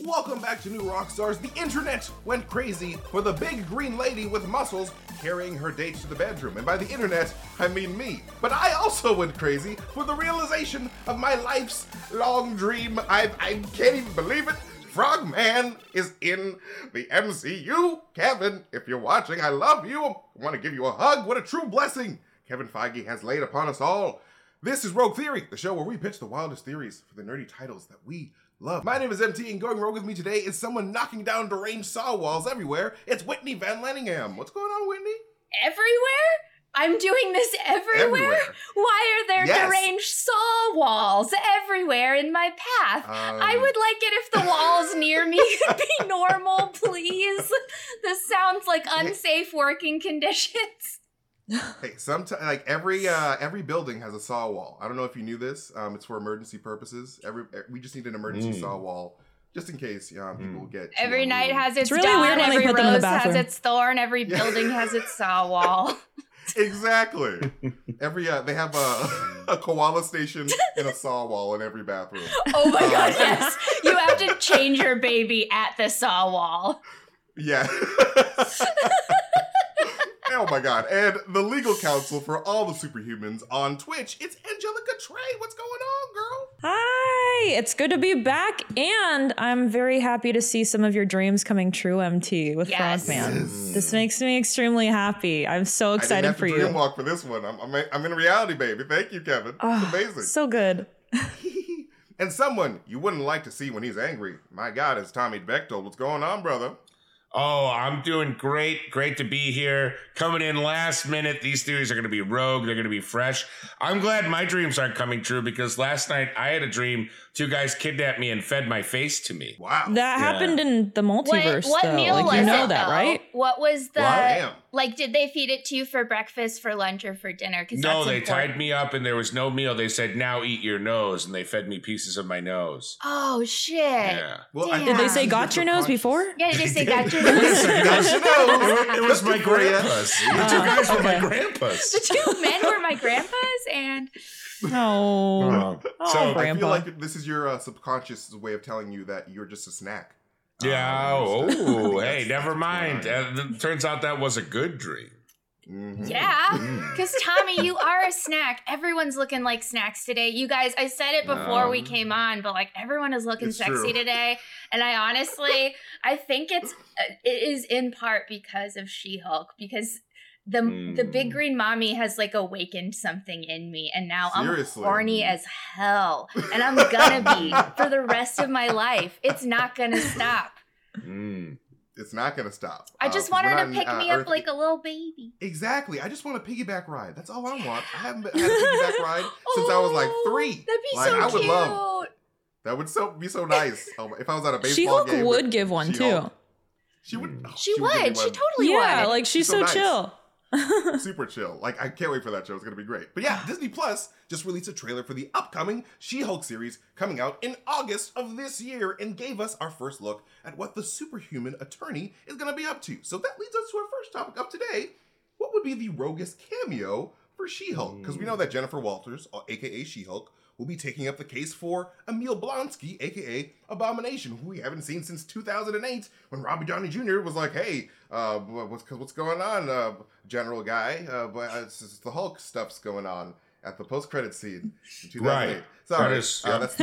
Welcome back to New Rockstars. The internet went crazy for the big green lady with muscles carrying her date to the bedroom. And by the internet, I mean me. But I also went crazy for the realization of my life's long dream. I can't even believe it. Frogman is in the MCU. Kevin, if you're watching, I love you. I want to give you a hug. What a true blessing Kevin Feige has laid upon us all. This is Rogue Theory, the show where we pitch the wildest theories for the nerdy titles that we love. My name is MT, and going rogue with me today is someone knocking down deranged saw walls everywhere. It's Whitney Van Lanningham. What's going on, Whitney? Everywhere? I'm doing this everywhere? Why are there deranged saw walls everywhere in my path? I would like it if the walls near me could be normal, please. This sounds like unsafe working conditions. Hey, sometimes like every building has a saw wall. I don't know if you knew this. It's for emergency purposes. We just need an emergency saw wall just in case people get. Every night has its really dawn. Weird when every they put them in the rose has bathroom. its thorn. Every building has its saw wall. Exactly. They have a koala station and a saw wall in every bathroom. Oh my god, yes. You have to change your baby at the saw wall. Yeah. Oh my god. And the legal counsel for all the superhumans on Twitch, it's Angelica Trey. What's going on, girl? Hi, it's good to be back, and I'm very happy to see some of your dreams coming true, MT, with Frogman. Yes. This makes me extremely happy. I'm so excited for I didn't have to you. dreamwalk for this one. I'm in reality, baby. Thank you, Kevin. It's amazing. So good. And someone you wouldn't like to see when he's angry, my god, is Tommy Bechtold. What's going on, brother? Oh, I'm doing great. Great to be here. Coming in last minute. These theories are going to be rogue. They're going to be fresh. I'm glad my dreams aren't coming true because last night I had a dream. Two guys kidnapped me and fed my face to me. Wow. That happened in the multiverse, What though. meal Like, was you know it, that, though? right? What was the... Damn. Like, did they feed it to you for breakfast, for lunch, or for dinner? No, they tied me up and there was no meal. They said, now eat your nose. And they fed me pieces of my nose. Oh, shit. Yeah. Well, Damn. Did they say got your nose before? Yeah, did they say got your It was my Good for ya. grandpa's. The two guys were my grandpa's. The two men were my grandpas, and... No. Oh, So, Grandpa. I feel like this is your subconscious way of telling you that you're just a snack. Yeah. Hey, never mind. Right. Turns out that was a good dream. Mm-hmm. Yeah, because Tommy, you are a snack. Everyone's looking like snacks today. You guys, I said it before we came on, but like everyone is looking It's sexy true. today. And I honestly, I think it is in part because of She-Hulk, because the big green mommy has like awakened something in me, and now Seriously. I'm horny as hell, and I'm gonna be for the rest of my life. It's not gonna stop. It's not going to stop. I just 'cause want we're her not to in, pick me up Earth- like a little baby. Exactly. I just want a piggyback ride. That's all I want. I haven't had a piggyback ride since I was like 3. That'd be Like, so I would cute. love. That would be so nice. If I was at a baseball She-Hulk game. would with give one, She-Hulk, too. She would. Oh, She would give would. me She one. totally Yeah, would. like she's So so nice. chill. Super chill. Like, I can't wait for that show. It's going to be great. But yeah, Disney Plus just released a trailer for the upcoming She-Hulk series coming out in August of this year and gave us our first look at what the superhuman attorney is going to be up to. So that leads us to our first topic of today. What would be the roguest cameo for She-Hulk? Because we know that Jennifer Walters, aka She-Hulk, will be taking up the case for Emil Blonsky, aka Abomination, who we haven't seen since 2008 when Robbie Downey Jr. was like, hey, what's going on, general guy? But it's just the Hulk stuff's going on at the post-credit scene in 2008. Right. Sorry, That is, yeah. that's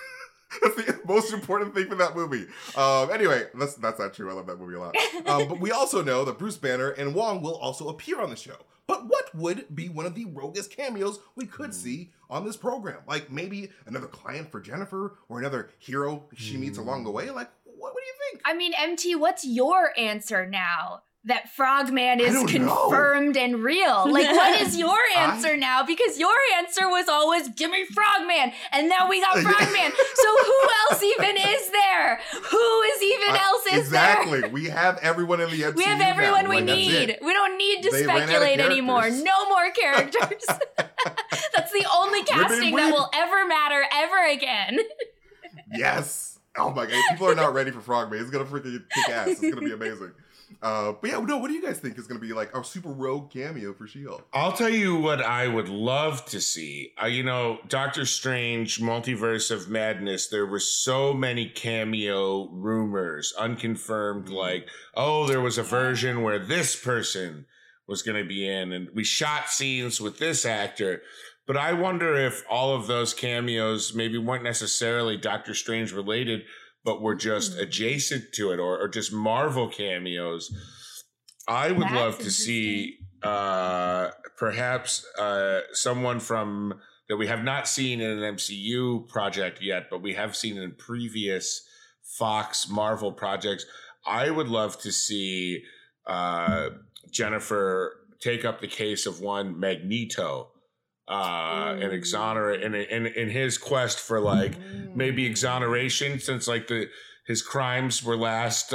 the most important thing for that movie. Anyway, that's not true. I love that movie a lot. But we also know that Bruce Banner and Wong will also appear on the show. But what would be one of the roguest cameos we could see on this program? Like maybe another client for Jennifer or another hero she meets along the way? Like, what do you think? I mean, MT, what's your answer now that Frogman is don't confirmed and real? Like, what is your answer now? Because your answer was always, give me Frogman. And now we got Frogman. So who else even is there? Who is even else is exactly. there? We have everyone in the MCU We have now. everyone we Like, that's need. it. We don't need to They ran out of speculate anymore. characters. No more characters. That's the only casting that will ever matter ever again. Yes. Oh my god, people are not ready for Frogman. It's gonna freaking kick ass. It's gonna be amazing. But yeah, no, what do you guys think is gonna be like our super rogue cameo for She-Hulk? I'll tell you what I would love to see. Doctor Strange, Multiverse of Madness, there were so many cameo rumors, unconfirmed, like, oh, there was a version where this person was going to be in, and we shot scenes with this actor. But I wonder if all of those cameos maybe weren't necessarily Doctor Strange related, but were just adjacent to it, or just Marvel cameos. I would love to see perhaps someone from that we have not seen in an MCU project yet, but we have seen in previous Fox Marvel projects. I would love to see Jennifer take up the case of one Magneto and exonerate in his quest for like maybe exoneration, since like his crimes were last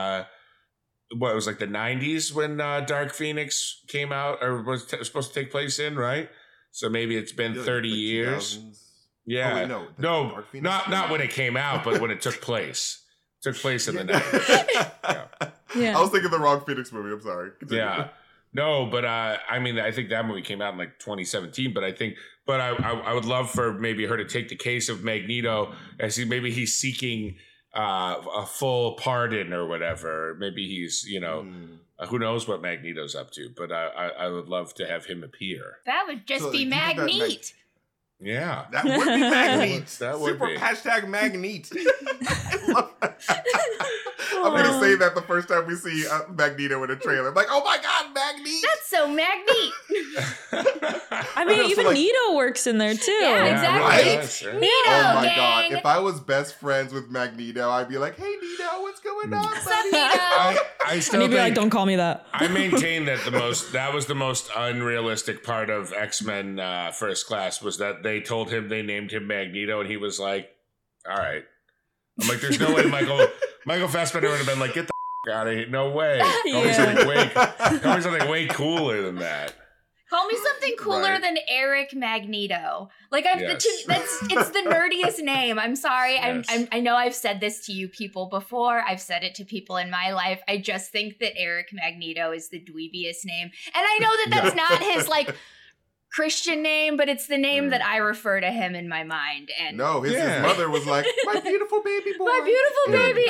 what it was like the 90s when Dark Phoenix came out or was supposed to take place in, right? So maybe it's been 30 years. 2000s. Yeah. Oh, wait, no, Dark Phoenix not when it came out, but when it took place. It took place in the 90s. Yeah. I was thinking the wrong Phoenix movie. I'm sorry. Continue. Yeah. No, but I mean, I think that movie came out in like 2017. But I would love for maybe her to take the case of Magneto as maybe he's seeking a full pardon or whatever. Maybe he's who knows what Magneto's up to. But I would love to have him appear. That would just be Magneto. Yeah, That would be Magneto. That would Super be. hashtag Magneto. I love that. I'm going to say that the first time we see Magneto in a trailer. I'm like, oh my God, Magneto. That's so Magneto. I mean, I know, so, even like- Nito works in there too. Yeah, exactly. Right? Yeah, sure. Nito, Oh my gang. God. If I was best friends with Magneto, I'd be like, hey, Nito, what's going on, What's up, buddy? Nito? I And still he'd be like, think "Don't call me that." I maintain that that was the most unrealistic part of X-Men First Class was that they told him they named him Magneto, and he was like, "All right." I'm like, "There's no way Michael Fassbender would have been like, get the out of here, no way." Call me something way cooler than that. Call me something cooler Right. than Eric Magneto. Like Yes. it's the nerdiest name. I'm sorry. Yes. I know I've said this to you people before. I've said it to people in my life. I just think that Eric Magneto is the dweebiest name. And I know that that's not his like Christian name, but it's the name that I refer to him in my mind. And No, his mother was like, my beautiful baby boy. my beautiful baby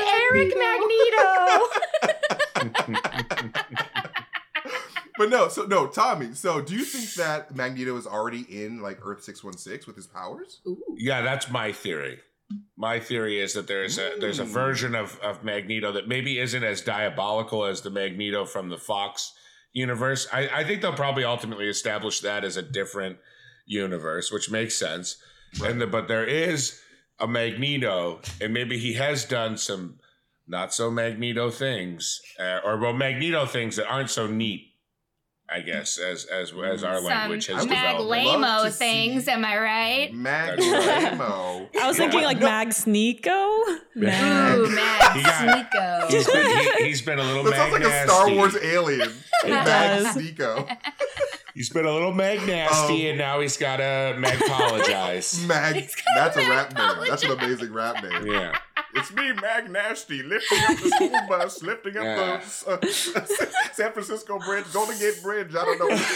Eric Magneto. But no, Tommy. So, do you think that Magneto is already in like Earth 616 with his powers? Ooh. Yeah, that's my theory. My theory is that there's a version of Magneto that maybe isn't as diabolical as the Magneto from the Fox universe. I think they'll probably ultimately establish that as a different universe, which makes sense. Right. But there is a Magneto, and maybe he has done some not so Magneto things, or Magneto things that aren't so neat, I guess, as our language has Some developed. Love Maglamo to things, see- am I right? Maglamo. I was thinking like Mag Sneeko. Mag. Ooh, Max He got- Sneeko. He's been a little That sounds like a mag-nasty. Star Wars alien. It Mag does. Sneeko. He's been a little mag nasty, and now he's got to magapologize. That's a rap name. That's an amazing rap name. Yeah. It's me, Mag Nasty, lifting up the school bus, lifting up the San Francisco Bridge, Golden Gate Bridge. I don't know what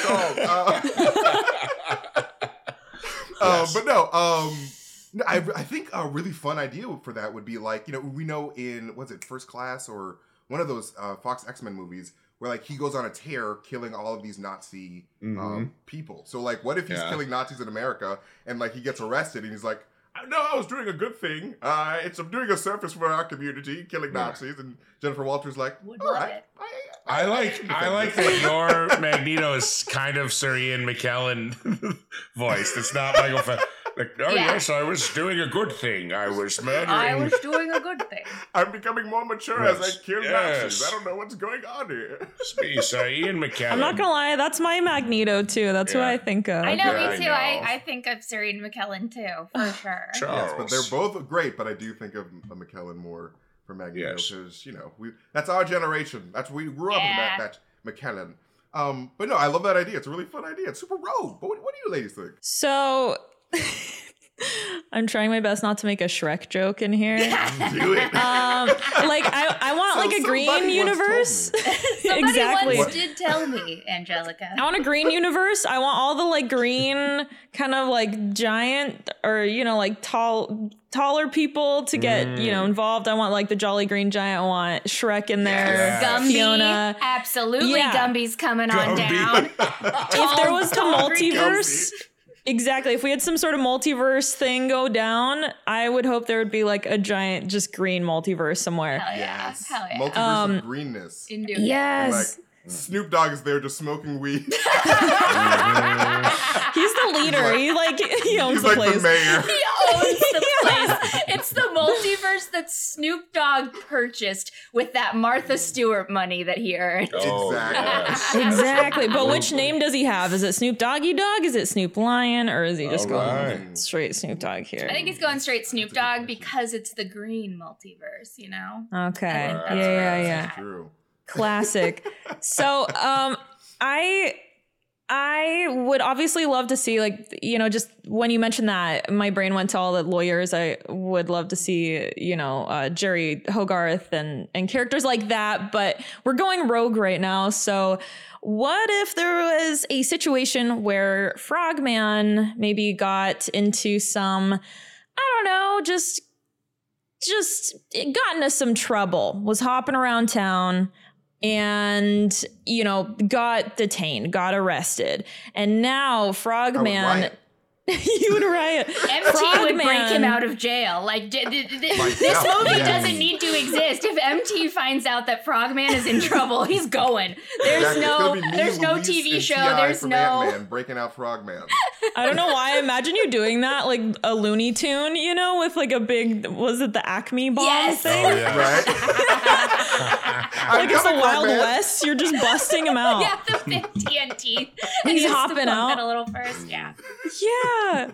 it's called. Yes. But no, I think a really fun idea for that would be like, we know in, what's it, First Class or one of those Fox X-Men movies where like he goes on a tear killing all of these Nazi people. So like, what if he's killing Nazis in America and like he gets arrested and he's like, no, I was doing a good thing. I'm doing a service for our community, killing Nazis. And Jennifer Walters like, Would all love right. it. I like that your Magneto is kind of Sir Ian McKellen voiced. It's not Michael yes, I was doing a good thing. I was murdering. I was doing a good thing. I'm becoming more mature as I kill Nazis. I don't know what's going on here. It's me, Sir Ian McKellen. I'm not gonna lie, that's my Magneto too. That's what Yeah. I think of. I know, Yeah, me too. I know. I think of Serene McKellen too, for sure. Yes, Charles. but they're both great, but I do think of McKellen more for Magneto Yes. because, that's our generation. That's we grew up Yeah. in that McKellen. But no, I love that idea. It's a really fun idea. It's super rogue. But what do you ladies think? So I'm trying my best not to make a Shrek joke in here. Do it. I want like a green universe. Somebody Exactly. once did tell me, Angelica. I want a green universe. I want all the like green kind of like giant or, like taller people to get, involved. I want like the Jolly Green Giant. I want Shrek in there. Yes. Gumby. Fiona. Absolutely. Yeah. Gumby's coming on Gumby. down. If there was the multiverse, exactly. If we had some sort of multiverse thing go down, I would hope there would be like a giant, just green multiverse somewhere. Hell yeah. Yes. Hell yeah. Multiverse of greenness. Into it. Yes. Like Snoop Dogg is there just smoking weed. He's the leader. He owns He's the like place. the mayor. He owns the place. It's the multiverse that Snoop Dogg purchased with that Martha Stewart money that he earned. Oh, Exactly. yes. Exactly. But which name does he have? Is it Snoop Doggy Dog? Is it Snoop Lion? Or is he just All going right. straight Snoop Dogg here? I think he's going straight Snoop Dogg because it's the green multiverse, you know? Okay. I think Yeah. That's true. Classic. So, I would obviously love to see, just when you mentioned that, my brain went to all the lawyers. I would love to see, Jerry Hogarth and characters like that. But we're going rogue right now. So what if there was a situation where Frogman maybe got into some, I don't know, just got into some trouble, was hopping around town, and, got detained, got arrested. And now Frogman... You would riot. MT would break him out of jail. Like, this movie doesn't need to exist. If MT finds out that Frogman is in trouble, he's going. There's no TV show. There's no Ant-Man breaking out Frogman. I don't know why. I imagine you doing that, like a Looney Tune, with like a big, was it the Acme bomb Yes. thing? Oh, yeah. Right? Like it's the Wild West. You're just busting him out. Yeah, the TNT. He's hopping out. a little first. Yeah. Yeah.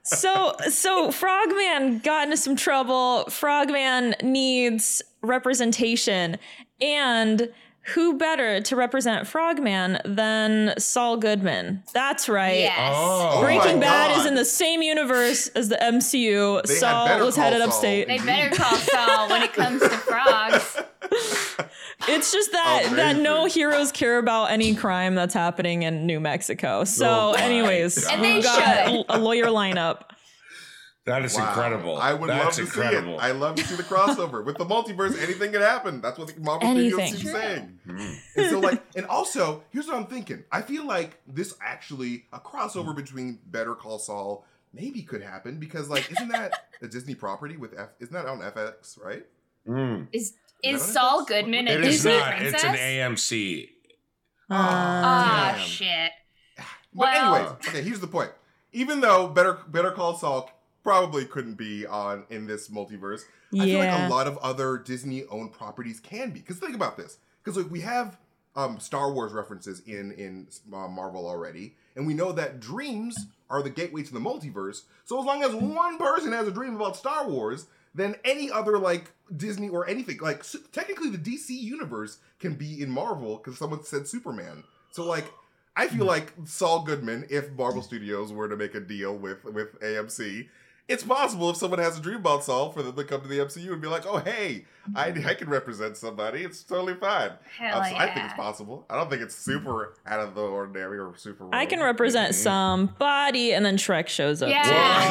So Frogman got into some trouble. Frogman needs representation. And who better to represent Frogman than Saul Goodman? That's right. Yes. Oh. Breaking my Bad God. is in the same universe as the MCU. They had Saul Better was Call headed Saul. upstate. They better call Saul when it comes to frogs. It's just that no heroes care about any crime that's happening in New Mexico. So, anyways, And they we've got should. a lawyer lineup. That is Wow. incredible. I would love That's to incredible. see it. I love to see the crossover. With the multiverse, anything can happen. That's what the Marvel Anything. Studios keep saying. And so, and also, here's what I'm thinking. I feel like this actually, a crossover between Better Call Saul maybe could happen because, isn't that a Disney property isn't that on FX, right? Is that Saul what it is? Goodman a It is Disney not. princess? It's an AMC. Ah, Damn. shit. But Well- anyways, okay, here's the point. Even though Better Call Saul probably couldn't be in this multiverse, I feel like Yeah. a lot of other Disney-owned properties can be. Because think about this. Because we have Star Wars references in Marvel already, and we know that dreams are the gateway to the multiverse. So as long as one person has a dream about Star Wars, then any other Disney or anything, technically the DC universe can be in Marvel because someone said Superman. So I feel like Saul Goodman, if Marvel Studios were to make a deal with AMC, it's possible if someone has a dream about Saul for them to come to the MCU and be like, oh, hey, I can represent somebody. It's totally fine. Hell So I think yeah. it's possible. I don't think it's super out of the ordinary or super I rogue. can represent somebody, and then Shrek shows up. Yeah.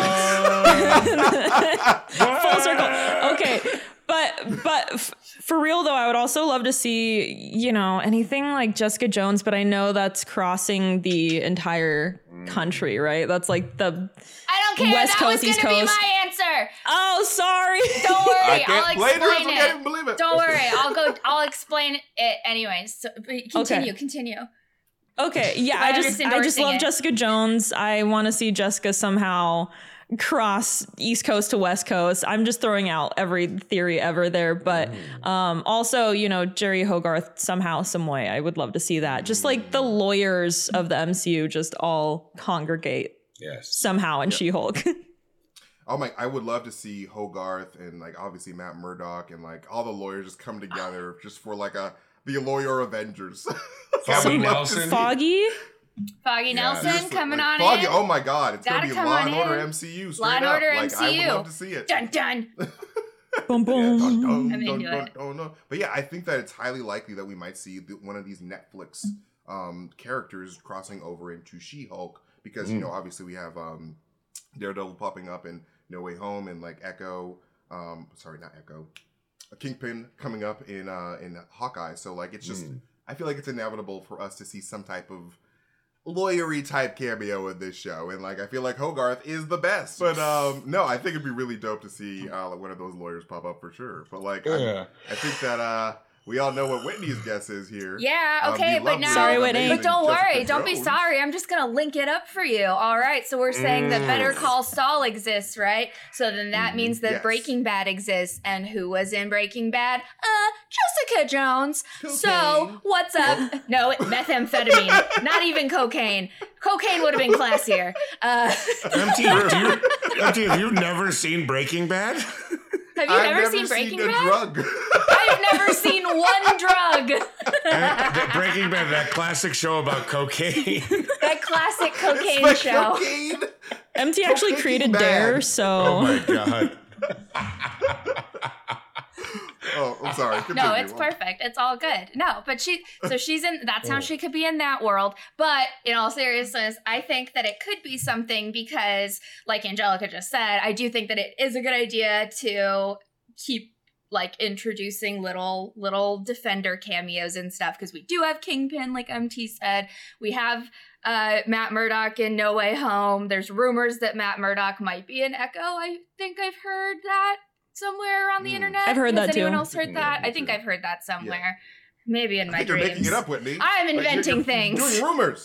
Full circle. Okay. But for real though, I would also love to see, anything like Jessica Jones, but I know that's crossing the entire country, right? That's like the I don't care. West That Coast, was East going to be Coast. my answer. Oh, sorry. Don't worry. I can't I'll blame her. I explain can't even it. believe it. Don't worry. I'll explain it anyways. So, continue. Okay, yeah, I just endorsing love it. Jessica Jones. I want to see Jessica somehow cross East Coast to West Coast. I'm just throwing out every theory ever there, but also, Jerry Hogarth somehow, some way. I would love to see that. Just like the lawyers of the MCU just all congregate Yes. somehow in She-Hulk. I would love to see Hogarth and obviously Matt Murdock and all the lawyers just come together just for the lawyer Avengers. Foggy I would love to Nelson. see- Foggy? Foggy Nelson coming on Foggy, in. oh my God, it's going to be Law and Order in. MCU straight Law and up. Order like, MCU. I would love to see it. Dun dun. Boom, boom. I'm into it. But yeah, I think that it's highly likely that we might see one of these Netflix characters crossing over into She-Hulk because, you know, obviously we have Daredevil popping up in No Way Home and like Echo, Kingpin coming up in Hawkeye. So like it's just, I feel like it's inevitable for us to see some type of lawyery type cameo in this show, and like I feel like Hogarth is the best. But no, I think it'd be really dope to see one of those lawyers pop up for sure. But like I think that we all know what Whitney's guess is here. Yeah, okay, but now, sorry, Whitney. But don't worry, don't be sorry. I'm just gonna link it up for you. All right, so we're saying that Better Call Saul exists, right? So then that means that Breaking Bad exists, and who was in Breaking Bad? Jessica Jones. Cocaine. So what's up? No, methamphetamine, not even cocaine. Cocaine would have been classier. MT, have you never seen Breaking Bad? Have you ever seen Breaking Bad? Drug. I've never seen one drug. Breaking Bad, that classic show about cocaine. That classic cocaine show. Cocaine. MT actually created Dare, so. Oh my God. Oh, I'm sorry. Continue. No, it's perfect. It's all good. No, but she's in, that's how she could be in that world. But in all seriousness, I think that it could be something because, like Angelica just said, I do think that it is a good idea to keep like introducing little Defender cameos and stuff because we do have Kingpin, like MT said. We have Matt Murdock in No Way Home. There's rumors that Matt Murdock might be in Echo. I think I've heard that somewhere around the internet. I've heard that too. Has anyone else heard that? I think I've heard that somewhere. Yeah. Maybe in my dreams. You're making it up, Whitney. I'm inventing things. Doing rumors.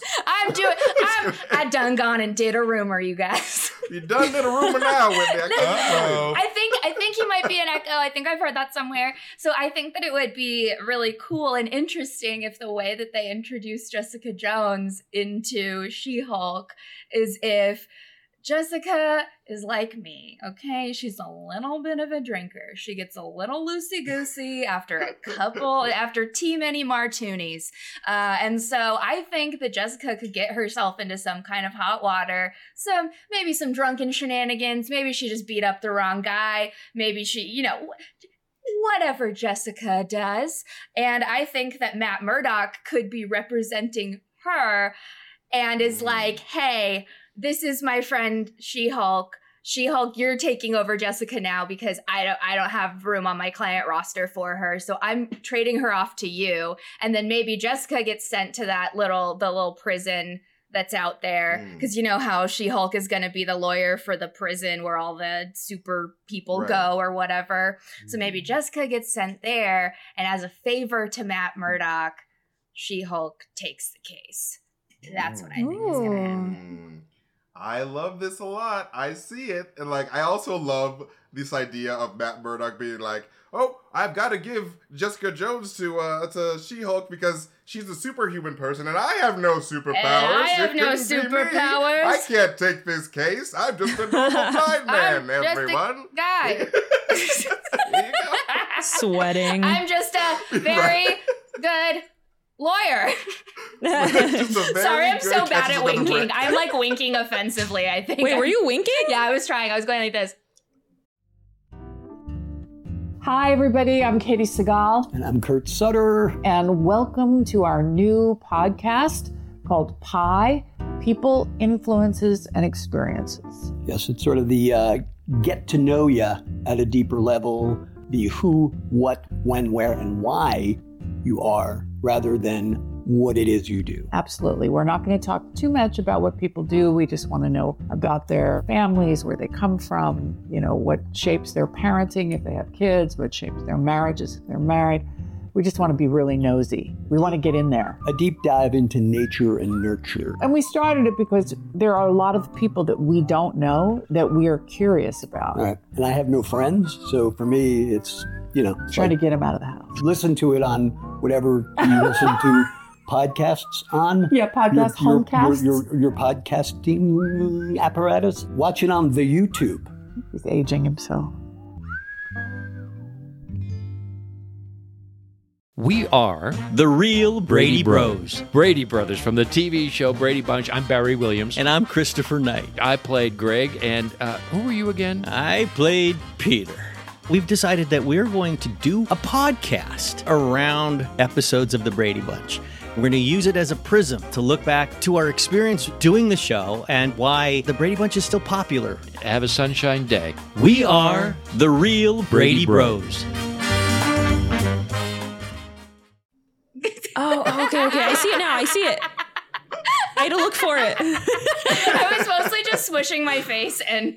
I done gone and did a rumor, you guys. You done did a rumor now, Whitney. I think he might be an Echo. I think I've heard that somewhere. So I think that it would be really cool and interesting if the way that they introduce Jessica Jones into She-Hulk is if Jessica is like me, okay? She's a little bit of a drinker. She gets a little loosey-goosey after too many martinis. And so I think that Jessica could get herself into some kind of hot water, maybe some drunken shenanigans. Maybe she just beat up the wrong guy. Maybe she, whatever Jessica does. And I think that Matt Murdock could be representing her and is like, hey, this is my friend She-Hulk. She-Hulk, you're taking over Jessica now because I don't have room on my client roster for her. So I'm trading her off to you. And then maybe Jessica gets sent to the little prison that's out there. Because you know how She-Hulk is going to be the lawyer for the prison where all the super people go or whatever. So maybe Jessica gets sent there. And as a favor to Matt Murdock, She-Hulk takes the case. That's what I think is going to happen. I love this a lot. I see it. And like, I also love this idea of Matt Murdock being like, oh, I've got to give Jessica Jones to She-Hulk because she's a superhuman person and I have no superpowers. I have no superpowers. I can't take this case. I'm just a normal blind man, everyone. Guy. There you go. Sweating. I'm just a very good lawyer. Sorry, I'm so bad at winking. I'm like winking offensively, I think. Wait, were you winking? Yeah, I was trying. I was going like this. Hi, everybody. I'm Katie Segal. And I'm Kurt Sutter. And welcome to our new podcast called Pi, People, Influences, and Experiences. Yes, it's sort of the get to know you at a deeper level, the who, what, when, where, and why you are, rather than what it is you do. Absolutely. We're not going to talk too much about what people do. We just want to know about their families, where they come from, what shapes their parenting if they have kids, what shapes their marriages if they're married. We just want to be really nosy. We want to get in there. A deep dive into nature and nurture. And we started it because there are a lot of people that we don't know that we are curious about. Right. And I have no friends, so for me, it's, trying to get them out of the house. Listen to it on whatever you listen to podcasts on. Yeah, homecasts. Your podcasting apparatus. Watch it on the YouTube. He's aging himself. We are The Real Brady Bros. Brady Brothers from the TV show Brady Bunch. I'm Barry Williams. And I'm Christopher Knight. I played Greg, and who were you again? I played Peter. We've decided that we're going to do a podcast around episodes of the Brady Bunch. We're going to use it as a prism to look back to our experience doing the show and why the Brady Bunch is still popular. Have a sunshine day. We are The Real Brady Bros. Oh, okay. I see it now. I see it. I had to look for it. I was mostly just swishing my face and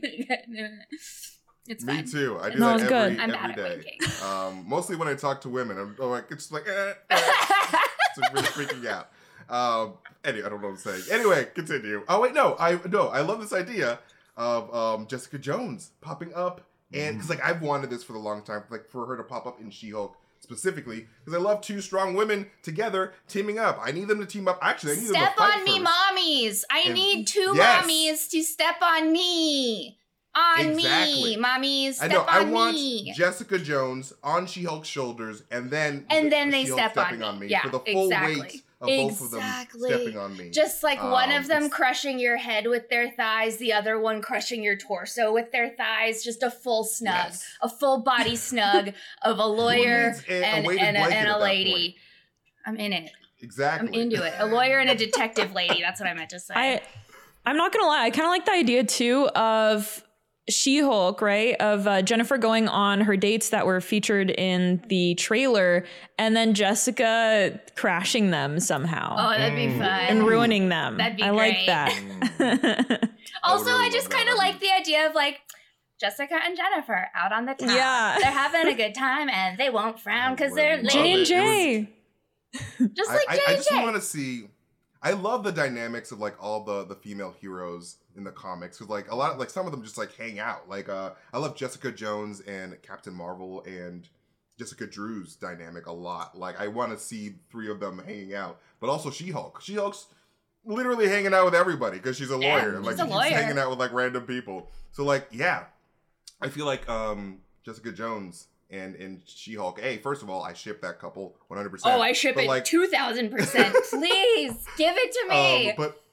it's Me fine. too. I do No, that it's good. I'm every bad at day. winking. Mostly when I talk to women, I'm like, it's like, it's like really freaking out. Anyway, I don't know what I'm saying. Anyway, continue. Oh wait, no, I love this idea of Jessica Jones popping up, and because like I've wanted this for a long time, like for her to pop up in She-Hulk specifically, because I love two strong women together teaming up. I need them to team up. Actually, I need them to Step fight on me, first. mommies. I need two Yes. mommies to step on me. Exactly. Me, mommies. Step I know. I on want me. Jessica Jones on She-Hulk's shoulders, and then they She-Hulk step on stepping me. on me Yeah, for the full exactly. weight of both of them stepping on me. Just like one of them it's- crushing your head with their thighs, the other one crushing your torso with their thighs. Just a full snug, Yes. a full body snug of a lawyer needs a and weighted blanket a at that lady. point? I'm in it. Exactly. I'm into it. A lawyer and a detective lady. That's what I meant to say. I'm not gonna lie. I kind of like the idea too of She-Hulk, right? Of Jennifer going on her dates that were featured in the trailer, and then Jessica crashing them somehow Oh, that'd be fun. and ruining them. That'd be I great. like that. Also, really I just love that. kind of like the idea of like Jessica and Jennifer out on the town. Yeah. They're having a good time and they won't frown because I they're love ladies. J&J. Just like I JJ. just want to see. I love the dynamics of like all the female heroes in the comics, because like a lot of like some of them just like hang out. Like I love Jessica Jones and Captain Marvel and Jessica Drew's dynamic a lot. Like I want to see three of them hanging out, but also She-Hulk. She-Hulk's literally hanging out with everybody because she's a Yeah, lawyer. Like she's a she's lawyer. hanging out with like random people. So like yeah, I feel like Jessica Jones and She-Hulk. Hey, first of all, I ship that couple 100%. Oh, I ship But, it like, 2,000%. Please give it to me.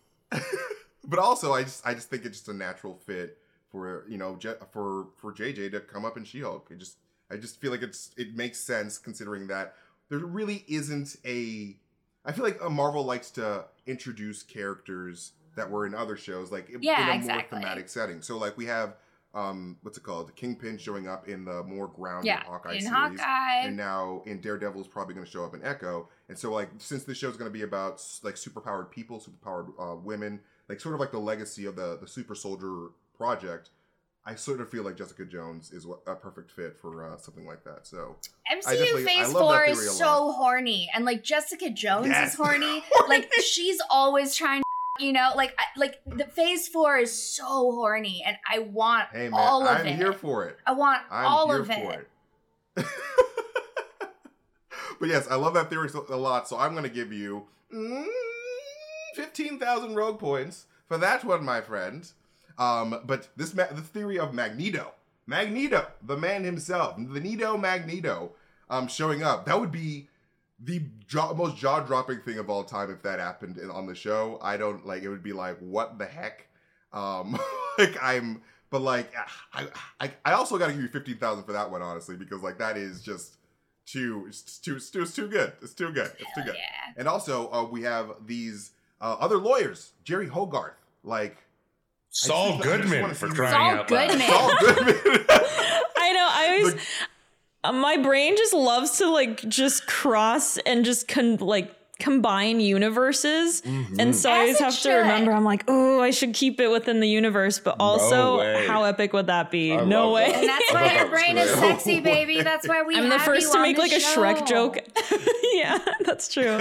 But also I just think it's just a natural fit for for JJ to come up in She-Hulk. I just feel like it makes sense considering that there really isn't a. I feel like Marvel likes to introduce characters that were in other shows, like in a more thematic setting. So like we have what's it called? Kingpin showing up in the more grounded Hawkeye series. Hawkeye. And now in Daredevil is probably going to show up in Echo. And so like since this show is going to be about like superpowered people, superpowered women, like sort of like the legacy of the Super Soldier project, I sort of feel like Jessica Jones is a perfect fit for something like that. So MCU Phase 4 is so horny, and like Jessica Jones is horny. Like she's always trying to, like the Phase 4 is so horny, and I want all of it. I'm here for it. I want all here of for it. But yes, I love that theory a lot, so I'm going to give you 15,000 rogue points for that one, my friend. But the theory of Magneto, the man himself, Magneto, showing up, that would be the most jaw-dropping thing of all time if that happened on the show. It would be like, what the heck? I also got to give you 15,000 for that one, honestly, because like that is just it's too good. It's too good. Yeah. And also, we have these other lawyers, Jerry Hogarth, like Saul Goodman, for crying out loud. Saul Goodman. I know. I always my brain just loves to like just cross and just combine universes, and so I always have to remember. I'm like, oh, I should keep it within the universe, but also, how epic would that be? No way. And that's why your brain is sexy, baby. That's why I'm the first to make like a Shrek joke. Yeah, that's true.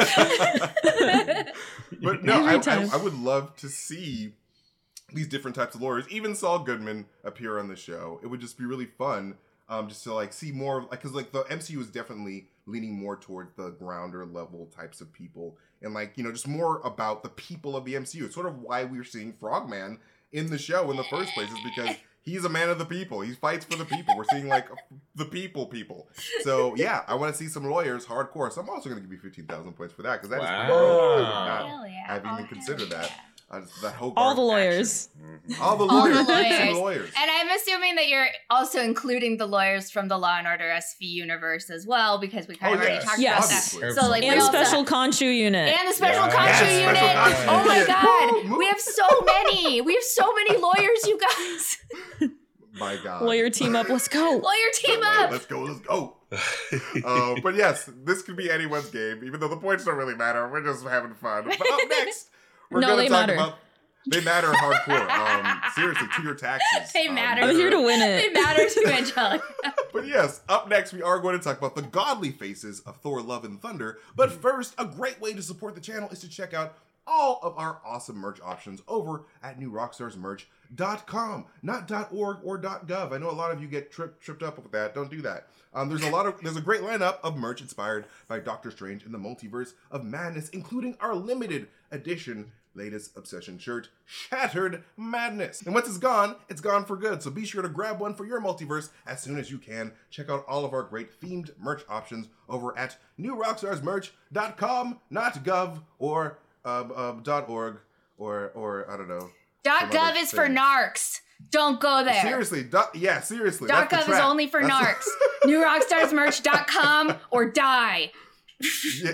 But no, I would love to see these different types of lawyers, even Saul Goodman, appear on the show. It would just be really fun, just to like see more, because like the MCU is definitely leaning more towards the grounder level types of people, and like just more about the people of the MCU. It's sort of why we're seeing Frogman in the show in the first place, is because He's a man of the people. He fights for the people. We're seeing like the people. So yeah, I want to see some lawyers hardcore. So I'm also going to give you 15,000 points for that because that is Wow. I've even considered that. That whole all the lawyers. All the lawyers. And I'm assuming that you're also including the lawyers from the Law and Order SV universe as well, because we kind of already talked about that. So like, and special Conchu unit. And the special Conchu unit. Oh my God. We have so many. We have so many lawyers, you guys. My God. Lawyer team up. Let's go. Lawyer team up. Let's go. But yes, this could be anyone's game, even though the points don't really matter. We're just having fun. But up next, we're going to talk about... They matter hardcore. Seriously, to your taxes. They matter. I'm here to win it. They matter to Angelica. But yes, up next, we are going to talk about the godly faces of Thor, Love, and Thunder. But first, a great way to support the channel is to check out all of our awesome merch options over at newrockstarsmerch.com, not .org or .gov. I know a lot of you get tripped up with that. Don't do that. There's a great lineup of merch inspired by Doctor Strange in the Multiverse of Madness, including our limited edition latest obsession shirt, Shattered Madness. And once it's gone for good. So be sure to grab one for your multiverse as soon as you can. Check out all of our great themed merch options over at newrockstarsmerch.com, not .gov or .org or I don't know. .gov is for narcs. Don't go there. Seriously, seriously. .gov is only for narcs. newrockstarsmerch.com or die. Yeah.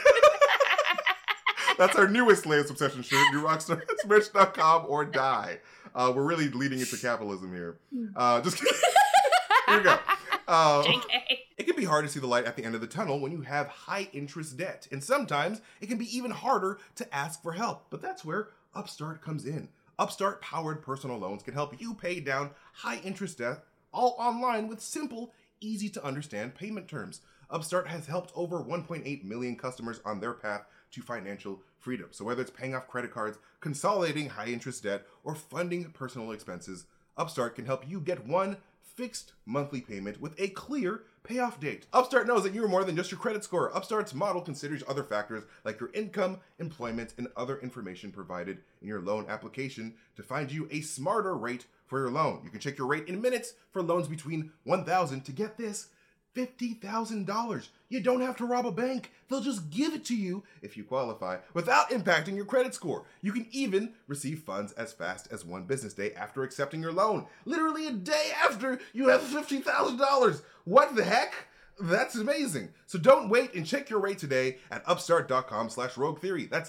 That's our newest latest obsession shirt, newrockstarsmerch.com or die. We're really leading into capitalism here. Just kidding. Here we go. It can be hard to see the light at the end of the tunnel when you have high interest debt. And sometimes it can be even harder to ask for help. But that's where Upstart comes in. Upstart powered personal loans can help you pay down high interest debt all online with simple, easy to understand payment terms. Upstart has helped over 1.8 million customers on their path to financial freedom. So whether it's paying off credit cards, consolidating high interest debt, or funding personal expenses, Upstart can help you get one fixed monthly payment with a clear payoff date. Upstart knows that you are more than just your credit score. Upstart's model considers other factors like your income, employment, and other information provided in your loan application to find you a smarter rate for your loan. You can check your rate in minutes for loans between $1,000 to get this, $50,000. You don't have to rob a bank. They'll just give it to you if you qualify without impacting your credit score. You can even receive funds as fast as one business day after accepting your loan. Literally a day after you have $50,000. What the heck? That's amazing. So don't wait and check your rate today at upstart.com/roguetheory. That's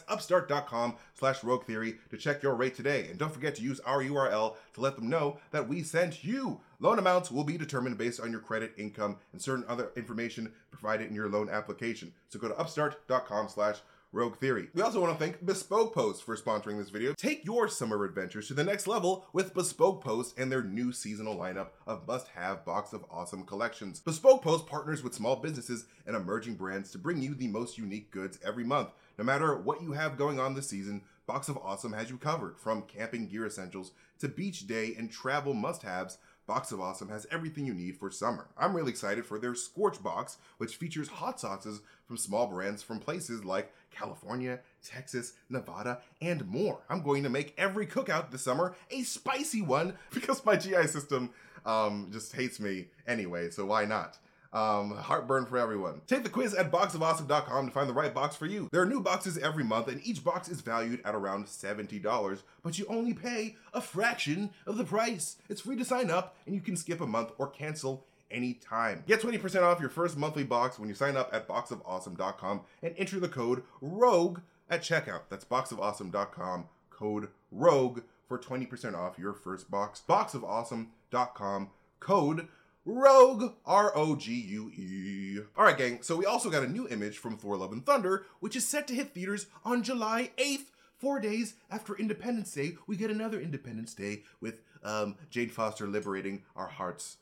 upstart.com/roguetheory to check your rate today. And don't forget to use our URL to let them know that we sent you. Loan amounts will be determined based on your credit, income, and certain other information provided in your loan application. So go to upstart.com/roguetheory. We also want to thank Bespoke Post for sponsoring this video. Take your summer adventures to the next level with Bespoke Post and their new seasonal lineup of must-have Box of Awesome collections. Bespoke Post partners with small businesses and emerging brands to bring you the most unique goods every month. No matter what you have going on this season, Box of Awesome has you covered. From camping gear essentials to beach day and travel must-haves, Box of Awesome has everything you need for summer. I'm really excited for their Scorch Box, which features hot sauces from small brands from places like California, Texas, Nevada, and more. I'm going to make every cookout this summer a spicy one because my GI system just hates me anyway, so why not? Heartburn for everyone. Take the quiz at boxofawesome.com to find the right box for you. There are new boxes every month, and each box is valued at around $70, but you only pay a fraction of the price. It's free to sign up, and you can skip a month or cancel anytime. Get 20% off your first monthly box when you sign up at boxofawesome.com and enter the code ROGUE at checkout. That's boxofawesome.com, code ROGUE for 20% off your first box. boxofawesome.com, code ROGUE, R-O-G-U-E. Alright gang, so we also got a new image from Thor Love and Thunder, which is set to hit theaters on July 8th. 4 days after Independence Day, we get another Independence Day with Jane Foster liberating our hearts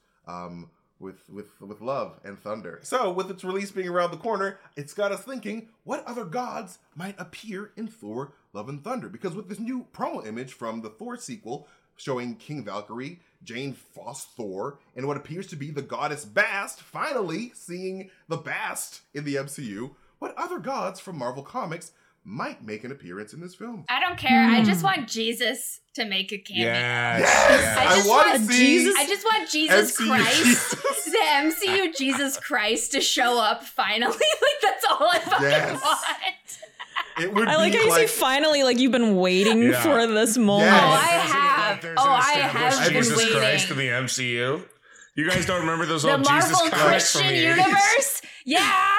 with love and thunder. So with its release being around the corner, it's got us thinking, what other gods might appear in Thor Love and Thunder? Because with this new promo image from the Thor sequel, showing King Valkyrie, Jane Foster Thor, and what appears to be the goddess Bast, finally seeing the Bast in the MCU, what other gods from Marvel Comics might make an appearance in this film. I don't care. I just want Jesus to make a cameo. Yes. I want to see Jesus. I just want Jesus MCU Christ, Jesus. the MCU Jesus Christ to show up finally. Like, that's all I fucking want. It would I like be how you say like finally, like you've been waiting Yeah. for this moment. Oh, Yes. I have been Jesus waiting. Christ in the MCU. You guys don't remember those The old Marvel Jesus comics from Christian the 80s? universe? Yeah.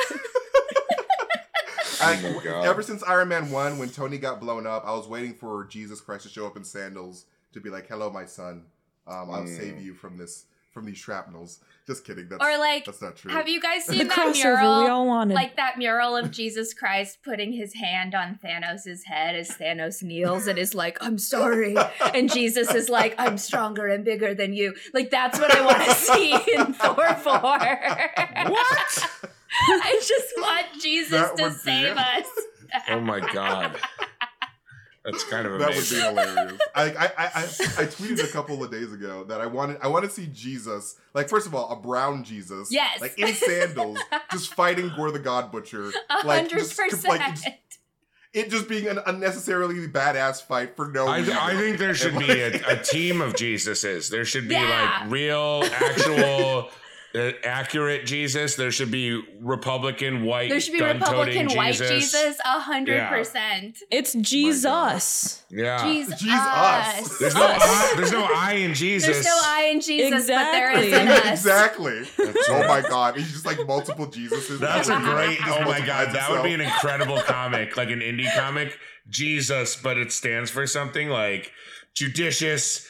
Oh my God. ever since Iron Man 1, when Tony got blown up, I was waiting for Jesus Christ to show up in sandals to be like, "Hello, my son. I'll save you from these shrapnels." Just kidding. That's, Or like, that's not true. have you guys The seen that crossover mural? we all wanted. Like that mural of Jesus Christ putting his hand on Thanos' head as Thanos kneels and is like, "I'm sorry." And Jesus is like, "I'm stronger and bigger than you." Like, that's what I want to see in Thor 4. What? I just want Jesus That to would be save it. us. Oh my God. That's kind of That would be amazing. hilarious. I tweeted a couple of days ago that I want to see Jesus, like, first of all, a brown Jesus, Yes. like in sandals, just fighting Gore the God Butcher, like 100%. it just being an unnecessarily badass fight for no reason. I think there should be a team of Jesuses. There should be Yeah. like real, actual, accurate Jesus. There should be Republican white. There should be gun-toting Republican white Jesus. Jesus, 100%. It's Jesus. Yeah. Jesus. Jesus. There's no I in Jesus. There's no I in Jesus, but there is Exactly. in us. Exactly. Oh my God. He's just like multiple Jesuses. That's a great. Just Oh my multiplies God, that would be an himself. incredible comic, like an indie comic. Jesus, but it stands for something like judicious.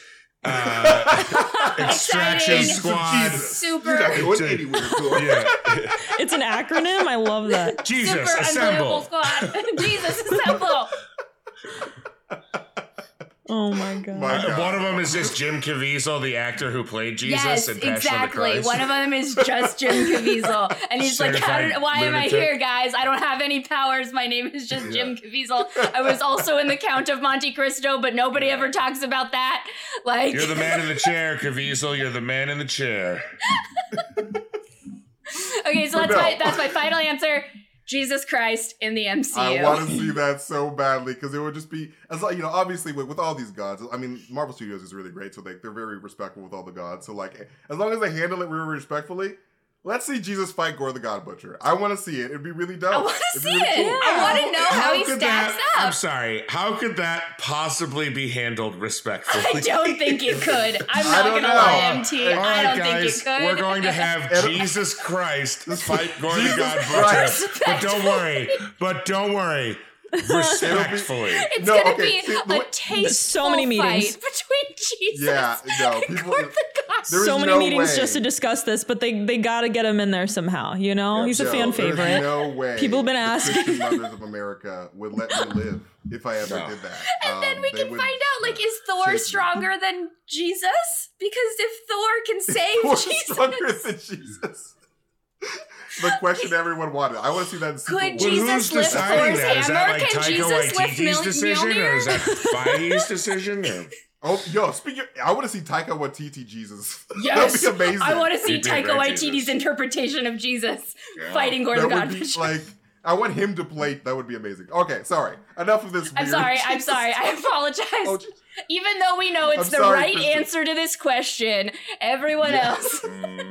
Extraction Exciting. Squad. Jesus. Super- You're not going anywhere, Gore. Yeah. It's an acronym. I love that. Jesus, Super Unbelievable assemble. Squad. Jesus, assemble. Oh my God. My God. One of them is just Jim Caviezel, the actor who played Jesus Yes, in Passion of the exactly. Christ. One of them is just Jim Caviezel. And he's like, Certified why am I lunatic. here, guys? I don't have any powers. My name is just Jim Caviezel. I was also in the Count of Monte Cristo, but nobody ever talks about that. Like, You're the man in the chair, Caviezel. You're the man in the chair. okay, so that's my final answer. Jesus Christ in the MCU. I want to see that so badly because it would just be, as like, obviously with all these gods. I mean, Marvel Studios is really great, so they're very respectful with all the gods. So like, as long as they handle it really respectfully, let's see Jesus fight Gore the God Butcher. I want to see it. It'd be really dope. I want to It'd be see really it. cool. I want to know how he could stacks that, I'm up. sorry. How could that possibly be handled respectfully? I don't think it could. I'm I not don't going to know. lie, MT. All I right, don't guys, think it could. we're going to have Jesus Christ fight Gore the Jesus God Christ. Butcher. But don't worry. Respectfully. It's No, gonna okay, be see, the a way- tasteful So many meetings. fight between Jesus Yeah, no, and people- Gore the God. There is So many no meetings way. just to discuss this, but they got to get him in there somehow. You know, he's a Joe, fan there's favorite. no way People have been the asking. Christian Mothers of America would let me live if I ever did that. And then we They can would find out, like, is Thor shake me. stronger than Jesus? Because if Thor can save More Jesus, stronger than Jesus. The question everyone wanted. I want to see that in sequel Could one. Jesus Who's lift deciding Thor's that? Is that hammer? like Can Taika Jesus lift Waititi's decision, or Mjolnir? is that Feige's decision? Or? Oh, yo, I want to see Taika Waititi Jesus. Yes, That'd be amazing. I want to see He'd be a Taika great Waititi's Jesus. interpretation of Jesus Yeah. fighting Gore the That God would be Butcher. like, I want him to play. That would be amazing. Okay, sorry. Enough of this. I'm weird sorry. I'm Jesus. sorry. I apologize. Oh, Even though we know it's I'm the sorry, right Kristen. answer to this question, everyone else,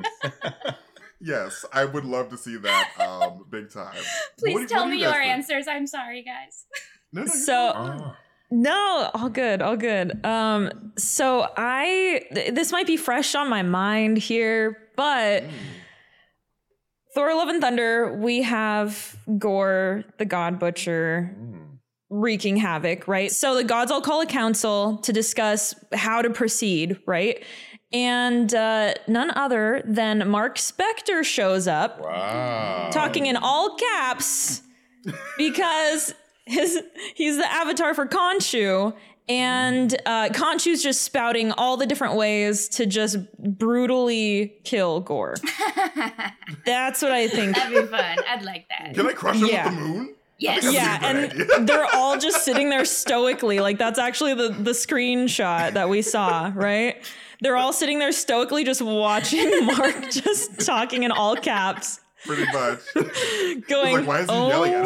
Yes, I would love to see that big time. please What do tell me you your guys think? answers. I'm sorry, guys. No, So Oh. no, all good. So this might be fresh on my mind here, but Thor: Love and Thunder, we have Gore the God Butcher wreaking havoc, right? So the gods all call a council to discuss how to proceed, right? And none other than Mark Spector shows up, Wow. talking in all caps because he's the avatar for Khonshu, and Khonshu's just spouting all the different ways to just brutally kill Gore. That's what I think. That'd be fun. I'd like that. Can I crush him Yeah. with the moon? Yes. Yeah, That's a good and they're all just sitting there stoically. Like, that's actually the screenshot that we saw, right? They're all sitting there stoically just watching Mark just talking in all caps. Pretty much. Going, Like, why is he oh, yelling at us?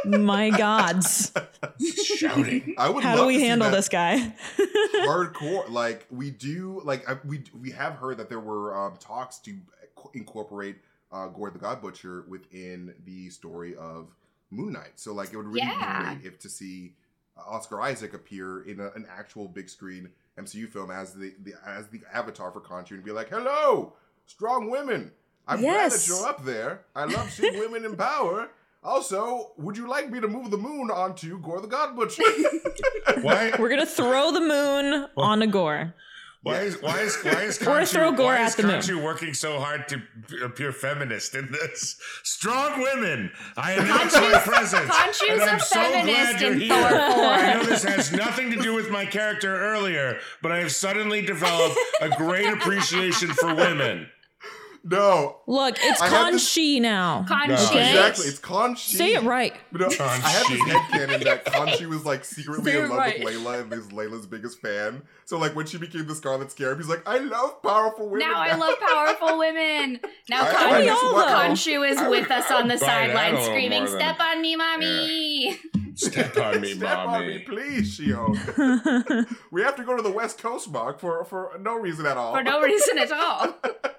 My gods. Shouting. How do we handle this guy? Hardcore. Like, we have heard that there were talks to incorporate Gore the God Butcher within the story of Moon Knight. So, like, it would really be great to see Oscar Isaac appear in an actual big screen MCU film as the avatar for Khonshu and be like, "Hello, strong women. I'm glad that you're up there. I love seeing women in power. Also, would you like me to move the moon onto Gore the God Butcher?" Why? We're gonna throw the moon onto Gore. Why is Khonshu working so hard to appear feminist in this? Strong women. I announce my presence. Khonshu's and I'm a so feminist glad you're in here. Thor 4. I know this has nothing to do with my character earlier, but I have suddenly developed a great appreciation for women. No. Look, it's Khonshu now. Khonshu. Okay? Exactly. It's Khonshu. Say it right. No, I have this headcanon that Khonshu was like secretly in love with Layla and is Layla's biggest fan. So like when she became the Scarlet Scarab, he's like, "I love powerful women. Now I love powerful women." Now Khonshu is with us on the sideline screaming, "Step on me, mommy." Yeah. Step on me, Step mommy. on me, please, She-Hulk. We have to go to the West Coast, Mark, for no reason at all. For no reason at all.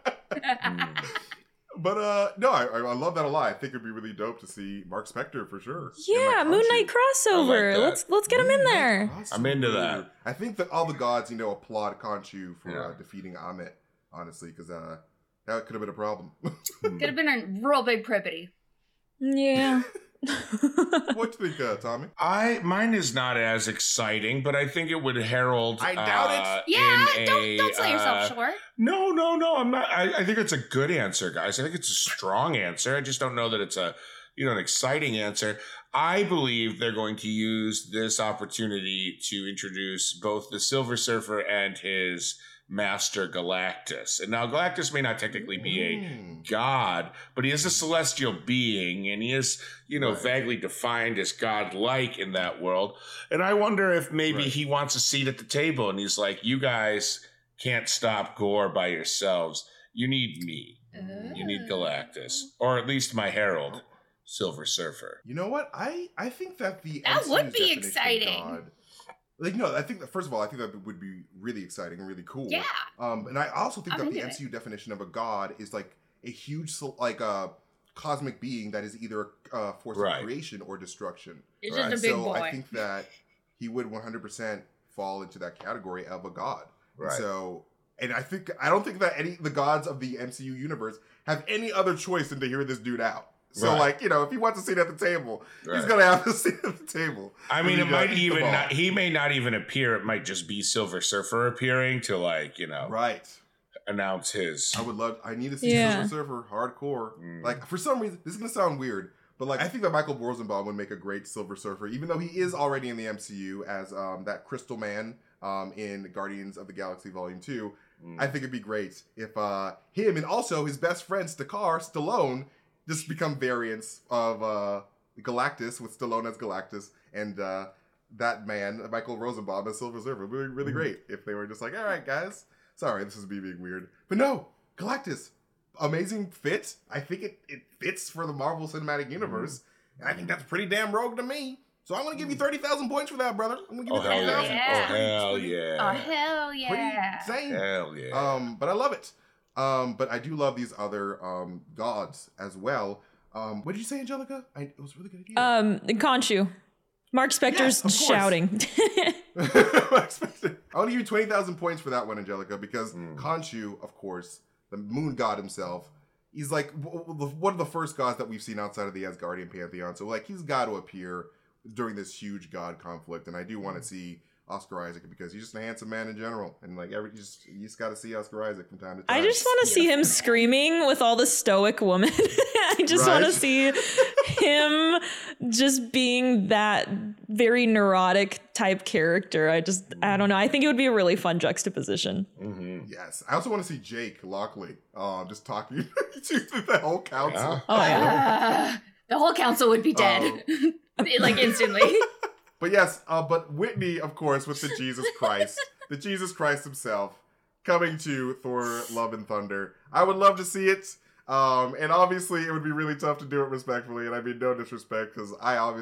But no, I love that a lot. I think it'd be really dope to see Mark Spector for sure. Yeah, Moon Knight crossover. Let's get him in there. I'm into that. I think that all the gods, applaud Khonshu for defeating Ammit, honestly, because that could have been a problem. Could have been a real big prippity. Yeah. What do you think, Tommy? Mine is not as exciting, but I think it would herald. I doubt it. Yeah, don't sell yourself short. No, I'm not. I think it's a good answer, guys. I think it's a strong answer. I just don't know that it's an exciting answer. I believe they're going to use this opportunity to introduce both the Silver Surfer and his master Galactus. And now Galactus may not technically be a god, but he is a celestial being, and he is, vaguely defined as god-like in that world. And I wonder if maybe he wants a seat at the table, and he's like, "You guys can't stop Gore by yourselves. You need me. You need Galactus, or at least my herald, Silver Surfer." You know what? I think that that would be exciting. I think that, first of all, I think that would be really exciting and really cool. Yeah. And I also think that the MCU definition of a god is like a huge, cosmic being that is either a force of creation or destruction. It's just a big boy. I think that he would 100% fall into that category of a god. Right. And I don't think that the gods of the MCU universe have any other choice than to hear this dude out. So, if he wants a seat at the table, he's going to have a seat at the table. I mean, it might even not, he may not even appear. It might just be Silver Surfer appearing to, announce his. I need to see Silver Surfer hardcore. For some reason, this is going to sound weird, but, I think that Michael Rosenbaum would make a great Silver Surfer, even though he is already in the MCU as that Crystal Man in Guardians of the Galaxy Volume 2. I think it'd be great if him and also his best friend, Stallone, just become variants of Galactus with Stallone as Galactus and that man, Michael Rosenbaum, as Silver Surfer. It would be really great if they were just like, "All right, guys. Sorry, this is me being weird." But no, Galactus. Amazing fit. I think it fits for the Marvel Cinematic Universe. And I think that's pretty damn rogue to me. So I'm going to give you 30,000 points for that, brother. I'm going to give you 30,000. Hell yeah. Oh, hell yeah. Pretty insane. Hell yeah. But I love it. But I do love these other gods as well. What did you say, Angelica? It was a really good idea. Khonshu. Mark Spector's shouting. I want to give you 20,000 points for that one, Angelica, because Khonshu, of course, the moon god himself, he's like one of the first gods that we've seen outside of the Asgardian pantheon. So he's got to appear during this huge god conflict, and I do want to see Oscar Isaac because he's just a handsome man in general, and you just got to see Oscar Isaac from time to time. I just want to see him screaming with all the stoic women. I just want to see him just being that very neurotic type character. I don't know. I think it would be a really fun juxtaposition. Mm-hmm. Yes, I also want to see Jake Lockley just talking to the whole council. Oh yeah, the whole council would be dead, instantly. But yes, but Whitney, of course, with the Jesus Christ himself, coming to Thor: Love and Thunder. I would love to see it. And obviously, it would be really tough to do it respectfully. And I mean, no disrespect, because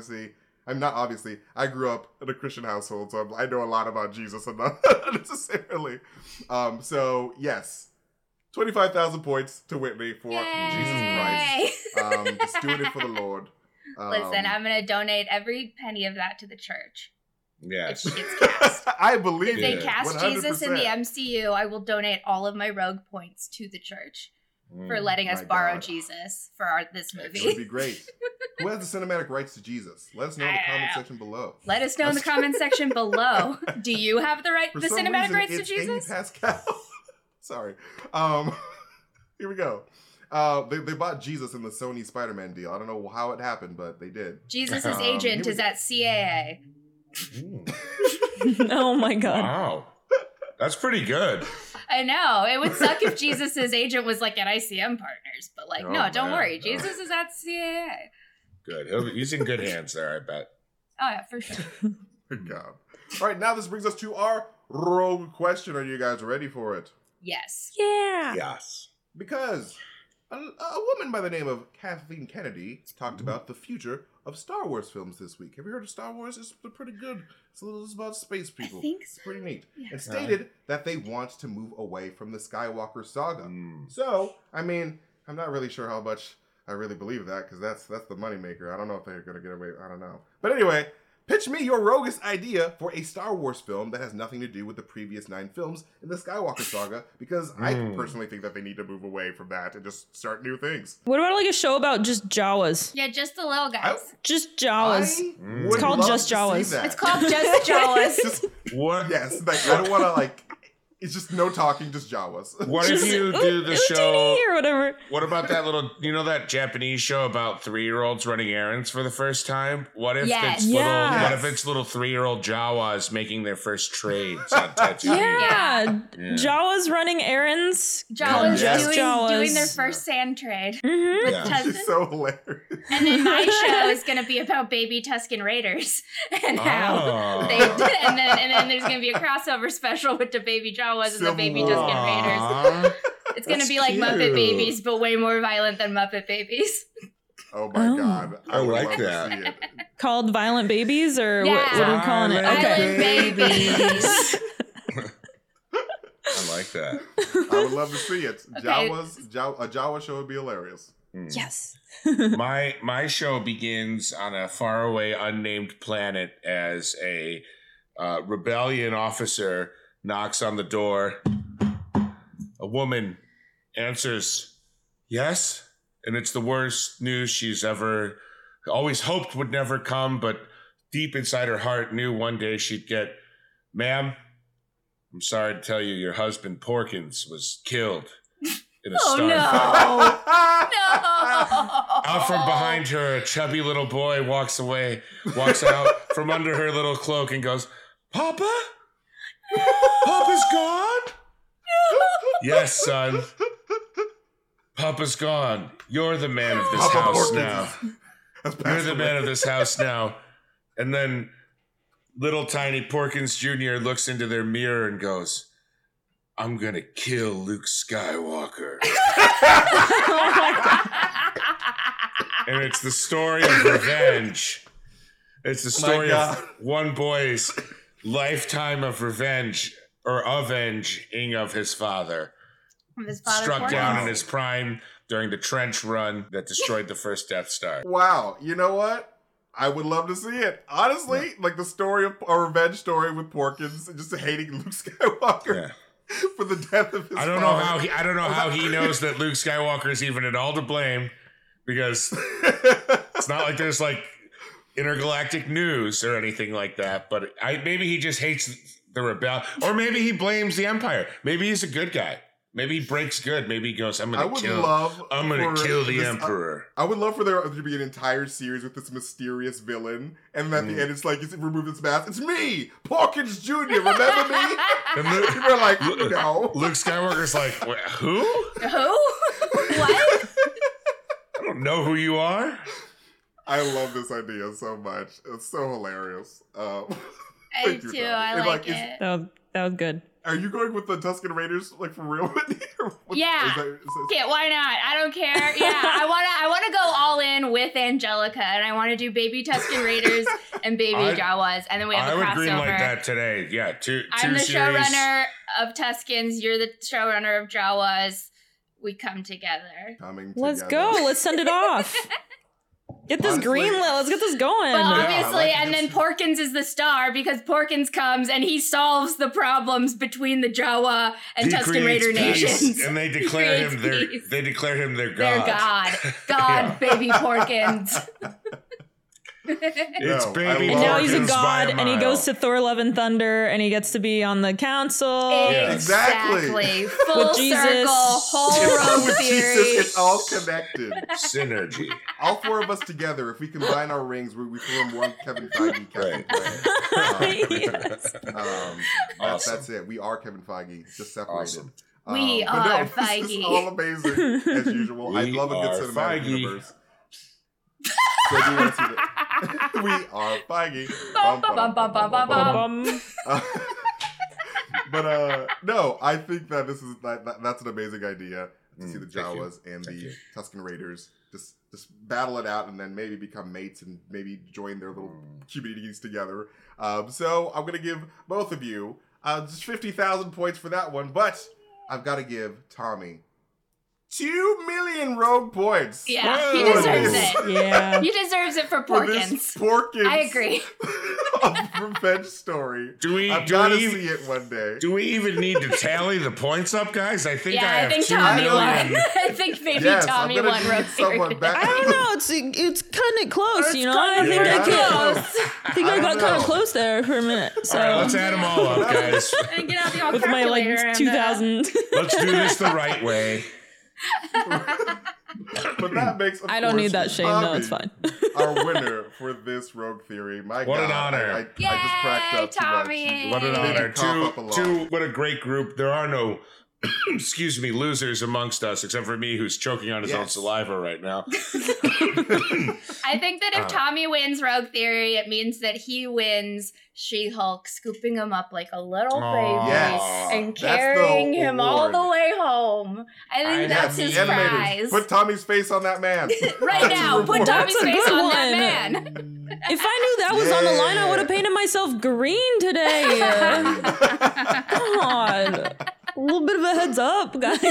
I grew up in a Christian household, so I know a lot about Jesus and not necessarily. So, yes, 25,000 points to Whitney for Yay! Jesus Christ. Just doing it for the Lord. Listen, I'm going to donate every penny of that to the church. Yes. If she gets cast. I believe If they cast 100%. Jesus in the MCU, I will donate all of my rogue points to the church for letting us borrow Jesus for this movie. It would be great. Who has the cinematic rights to Jesus? Let us know in the comment section below. Let us know in the comment section below. Do you have the cinematic rights to Jesus? Amy Pascal. Sorry. Here we go. They bought Jesus in the Sony Spider-Man deal. I don't know how it happened, but they did. Jesus' agent is at CAA. Oh my God. Wow. That's pretty good. I know. It would suck if Jesus' agent was like at ICM Partners, but like, no, don't worry. Jesus is at CAA. Good. He's in good hands there, I bet. Oh, yeah, for sure. Good God. All right, now this brings us to our rogue question. Are you guys ready for it? Yes. Yeah. Yes. Because a woman by the name of Kathleen Kennedy talked about the future of Star Wars films this week. Have you heard of Star Wars? It's pretty good. It's about space people. I think so. It's pretty neat. Yeah. And stated that they want to move away from the Skywalker saga. So, I mean, I'm not really sure how much I really believe that, because that's the moneymaker. I don't know if they're going to get away. I don't know. But anyway, pitch me your roguish idea for a Star Wars film that has nothing to do with the previous 9 films in the Skywalker saga, because I personally think that they need to move away from that and just start new things. What about like a show about just Jawas? Yeah, just the little guys. Just Jawas. It's called Just Jawas. It's called Just Jawas. Just, What? yes, like, I don't want to, like, it's just no talking, just Jawas. What if you do the show or whatever? What about that little, that Japanese show about 3-year-olds running errands for the first time? What if Yes. it's little 3-year-old Jawas making their first trades on Tatooine? Yeah. Jawas running errands. Jawas Just doing their first sand trade. Mm-hmm. With Yeah. Tusken. It's so hilarious. And then my show is going to be about baby Tusken Raiders and how they did. And then there's going to be a crossover special with the baby Jawas and the baby Tusken Raiders. It's going to be like cute. Muppet Babies, but way more violent than Muppet Babies. Oh my God. I would like love to that. see it. Called Violent Babies, or Yeah. what are we calling it? Violent Okay. Babies. I like that. I would love to see it. Okay. A Jawa show would be hilarious. Yes. My show begins on a faraway, unnamed planet as a rebellion officer knocks on the door. A woman answers, "Yes," and it's the worst news she's ever always hoped would never come, but deep inside her heart knew one day she'd get. "Ma'am, I'm sorry to tell you, your husband Porkins was killed in a starfight." Out from behind her, a chubby little boy walks out from under her little cloak and goes, "Papa? Papa's gone?" "Yes, son. Papa's gone. You're the man of this Papa house Porkins now. has You're passed the away. man of this house now." And then little tiny Porkins Jr. looks into their mirror and goes, "I'm going to kill Luke Skywalker." And it's the story of revenge. It's the story of one boy's lifetime of revenge, or avenging of his father. Struck down in his prime during the trench run that destroyed the first Death Star. Wow, you know what? I would love to see it. Honestly, like the story of a revenge story with Porkins and just hating Luke Skywalker for the death of his I don't know how he knows that Luke Skywalker is even at all to blame, because it's not like there's like intergalactic news or anything like that. But maybe he just hates the rebel, or maybe he blames the Empire. Maybe he's a good guy. Maybe he breaks good. Maybe he goes, I'm gonna kill the Emperor. I would love for there to be an entire series with this mysterious villain, and at the end it's like, it's removed its mask. It's me, Porkins Jr. Remember me? And People are like, no. Luke Skywalker's like, who? Who? What? I don't know who you are. I love this idea so much. It's so hilarious. I do. I like it. That was good. Are you going with the Tusken Raiders, like, for real, Whitney? Yeah. Yeah, why not? I don't care. Yeah, I want to go all in with Angelica, and I want to do baby Tusken Raiders and baby Jawas, and then we have a crossover. I would greenlight that today. Yeah, I'm the showrunner of Tuskens. You're the showrunner of Jawas. We come together. Let's go. Let's send it off. Get this greenlit. Let's get this going. Well, obviously, and then Porkins is the star because Porkins comes and he solves the problems between the Jawa and Tusken Raider nations. And they declare him their god. Their god, baby Porkins. It's baby. And now he's a god, and he goes to Thor: Love and Thunder, and he gets to be on the council. Exactly. Full with Jesus. Circle, whole road theory. Jesus, it's all connected. Synergy. All four of us together, if we combine our rings, we form one Kevin Feige. Awesome. That's it. We are Kevin Feige, just separated. Awesome. We are Feige. This is all amazing, as usual. I love a good cinematic universe. So I do want to see that. We are Feige. But no, I think that that's an amazing idea to see the Jawas and the Tusken Raiders just battle it out and then maybe become mates and maybe join their little communities together. So I'm gonna give both of you just 50,000 points for that one, but I've got to give Tommy 2 million rogue points. Yeah, he deserves it. Yeah. He deserves it for Porkins. Porkins. I agree. Revenge story. I've got to see it one day. Do we even need to tally the points up, guys? I think I think Tommy won. I think maybe Tommy won rogue theory. I don't know. It's kind of close, you know? I think I got kind of close there for a minute. So all right, let's add them all up, guys. And get out the with my like 2,000. Let's do this the right way. But that makes I don't need that shame. No, it's fine. Our winner for this rogue theory. My what God, an honor! I just cracked up Tommy. too What an honor! What a great group. There are no, excuse me, losers amongst us except for me, who's choking on his own saliva right now. I think that if Tommy wins Rogue Theory, it means that he wins She-Hulk, scooping him up like a little baby and carrying him all the way home. I think that's his prize. Put Tommy's face on that man. Right now, put Tommy's face on that man. If I knew that was on the line, I would have painted myself green today. Come on. A little bit of a heads up, guys.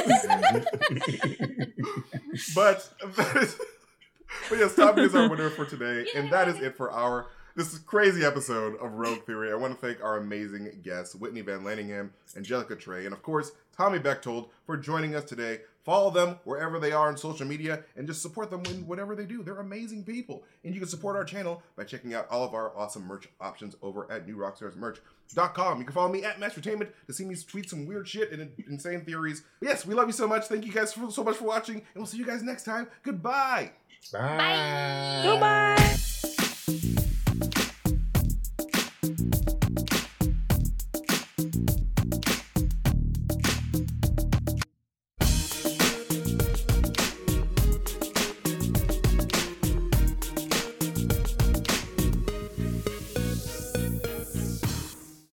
But yes, Tommy is our winner for today. And that is it for this crazy episode of Rogue Theory. I want to thank our amazing guests, Whitney Van Laningham, Angelica Trey, and of course, Tommy Bechtold for joining us today. Follow them wherever they are on social media and just support them in whatever they do. They're amazing people. And you can support our channel by checking out all of our awesome merch options over at newrockstarsmerch.com. You can follow me at Mastertainment to see me tweet some weird shit and insane theories. But yes, we love you so much. Thank you guys so much for watching, and we'll see you guys next time. Goodbye. Bye. Goodbye.